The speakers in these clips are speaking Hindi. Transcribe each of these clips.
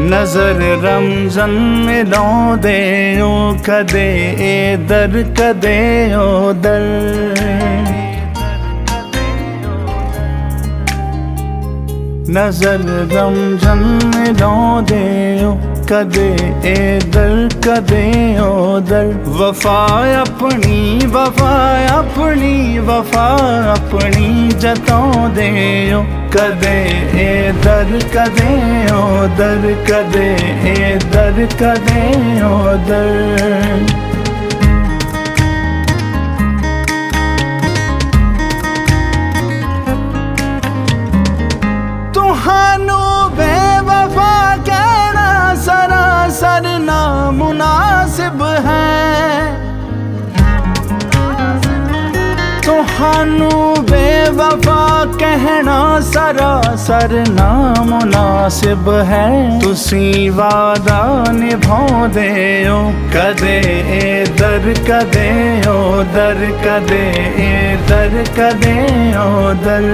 नजर रमजन मिलाਉਂਦੇ ਓ ਕਦੇ ਇਧਰ ਕਦੇ ਉਧਰ नजर रमजन मिलाਉਂਦੇ ਓ कदे इधर कदे उधर वफा अपनी वफा अपनी वफा अपनी जताਉਂਦੇ ਓ कदे इधर कदे उधर कदे इधर कदे उधर बेवफा कहना सरासर नामुनासिब है तुहानू बेवफा कहना सरासर नामुनासिब है तुसी वादा निभाਉਂਦੇ हो कदे इधर कदे उधर कदे इधर कदे उधर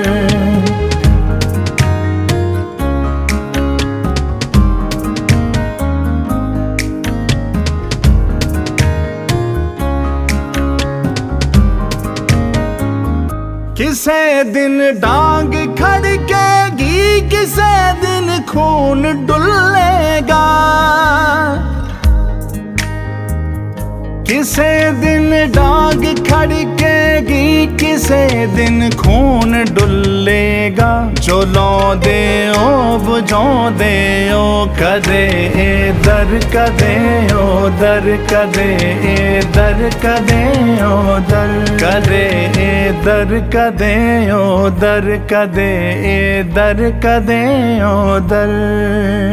किसे दिन डांग खड़केगी किसे दिन खून डुलेगा किसे दिन डांग खड़केगी किसे दिन खून डुलेगा जो लाਉਂਦੇ ਓ बुझाਉਂਦੇ ਓ कदे इधर कदे उधर कदे इधर कदे उधर कदे इधर कदे उधर कदे इधर कदे उधर